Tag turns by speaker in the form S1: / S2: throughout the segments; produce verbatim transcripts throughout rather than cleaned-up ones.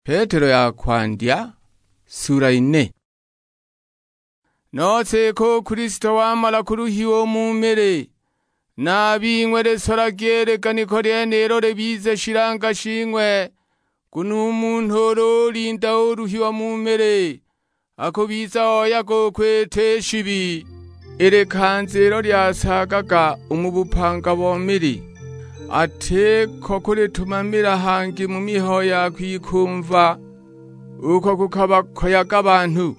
S1: Petero yakwandya sura ine. Notse ko Kristo wamala kuruhiwa mu mmere nabingwe resora ryerekana ko ryenero rebize shiranga shingwe kunu umuntu rorinda uruhiwa mu mmere ako biza oya go kwetesha ibi erekanzero ryasagaga umubupanga bomiri ate koko ritumamira hangi mu mihoya kwikumva uko kukaba koyaga abantu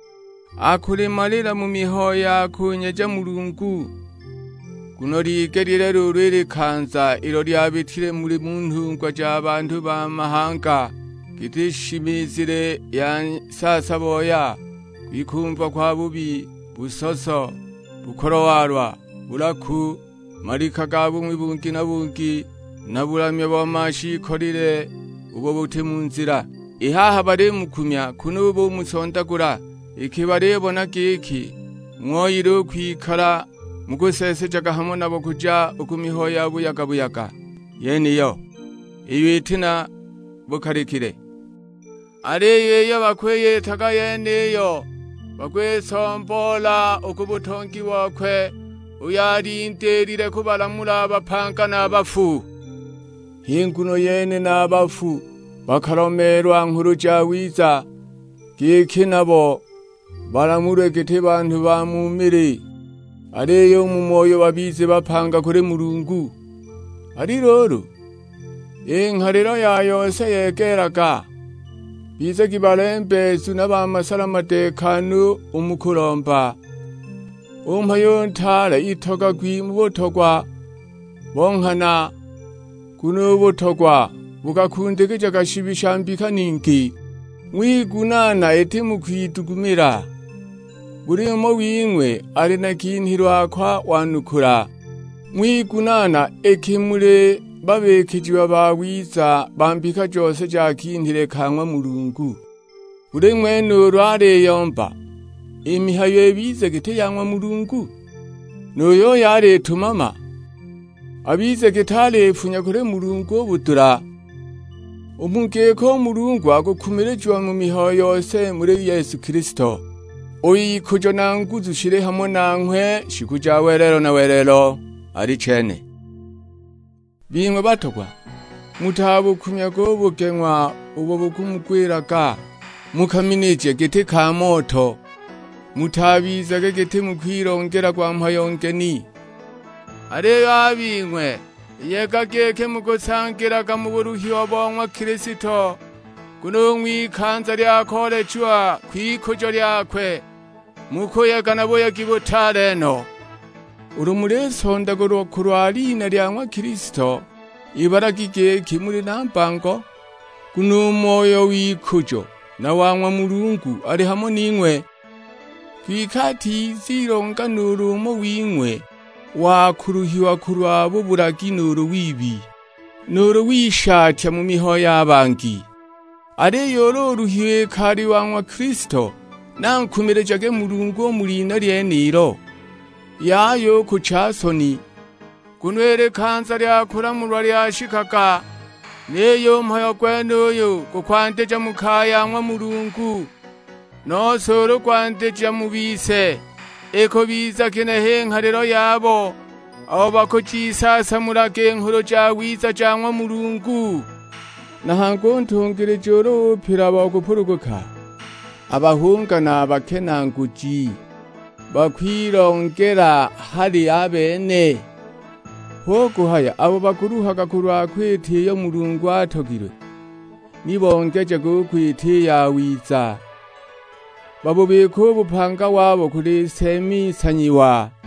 S1: akurimarira mu mihoya kunyeja mulungu kuno rigerire rurirekanza iro ryabitire muri muntungwa j'abantu b'amahanga gitishimizire ya sasa boya kwikumva kwa bubi busoso bukorowarwa buraku marika gabumwe bungi na bungi naburamye bamashi korire ubo buti mu nzira ihaha bare mukumya kuno bo musondagura ikibarebona giki mwoyiro kwikara mugusesejaga hamwe nabo kuja ukumihoya buyaga buyaga yeniyo ibitina bukarikire areyeyo bakweye taga yeneyo bakwesombola ukubutongi wakwe uyarinderire kubalamura abapanga n'abafu hinguno yene n'abafu bakaromerwa nkuru jawiza giki nabo baramuregete bantu bamumire areyo mu moyo babize bapanga kure mulungu ari roro inka rero yayose yegeraga bize kibalembezu n'abamasalamatekano umukuromba umpa yontara itoga gwimubotogwa bonkana kuno botogwa bugakundegeja gashibishambika ningi mwigunana ete mukwitugumira burimo wingwe ari na kintirwakwa wanukura mwigunana ekimure babekejiwa bawiza bambika jose ja kintire kanwa mulungu buremwe nurware yomba imihayo ebize gite yanwa mulungu noyo yare tumama abize gitale funya kure mulungu butura umugeko mulungu agukumirejwa mu mihayo yose muri Yesu Kristo oyi kujo nanguzu shire hamwe nankwe shikuja werero na werero ari cene bimwe batogwa mutabu kumya go bugenwa ubo bukumugwiraga mukaminije gite ka moto mutabiza gete mukwirongera kwa mpayongeni areyo abingwe yega geke mugusangiraga mu buruhiwa bonwa Kristo kuno mwikanza lyakorejwa kwikujo lyakwe mukoyaga nabo yagibutareno urumure sondagoro kurwarina lyamwa Kristo ibaragige kimuri nambango kuno moyo wikujo na wamwa mulungu ari hamwe n'ingwe kwikati zironga nurumo wingwe wakuruhiwa kurwabo buragi nuru wibi nuru wishatya mu mihoya abangi are yororuhiwe kari wanywa Kristo nankumirejage mulungu mulina ryeniro yayo kucasoni kunwere kanza lyakura mulwa lyashikaga neyo mpayo kwenuyo kukwandeja mukayanywa mulungu nosoro kwandeja mubise eko biza kene henka rero yabo abo bakocisasa murage nkuru jawiza janywa mulungu nahango ntungire joro pira bagupuruguka abahunga n'abakenanguji bakwirongera hari abene hoguhaya abo bakuruhaga kurwa kwitiyo mulungu atogirwe nibongeje gukwiti yawiza babubiko bupanga wabo kuri semi sanyiwa